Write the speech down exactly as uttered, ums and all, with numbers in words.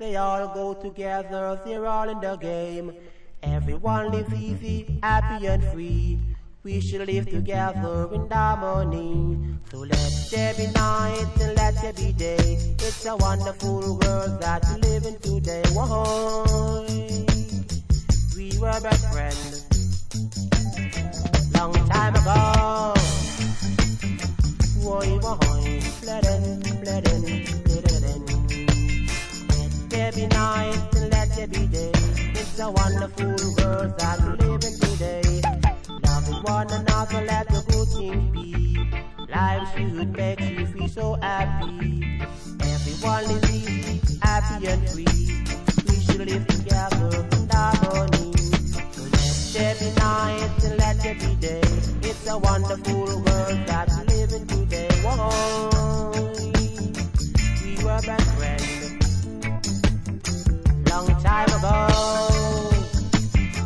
They all go together, they're all in the game. Everyone lives easy, happy and free. We should live together in harmony. So let there be night and let there be day. It's a wonderful world that we live in today. Whoa, we were best friends long time ago. Whoa, whoa, pleading, pleading, pleading. Let there be night and let there be day. It's a wonderful world that we live in today. Loving one another, let the good things be. Life should make you feel so happy. Everyone is easy, happy and free. We should live together in harmony. So let there be night and let there be day. It's a wonderful world that we live in today. Whoa, we were best friends long time ago.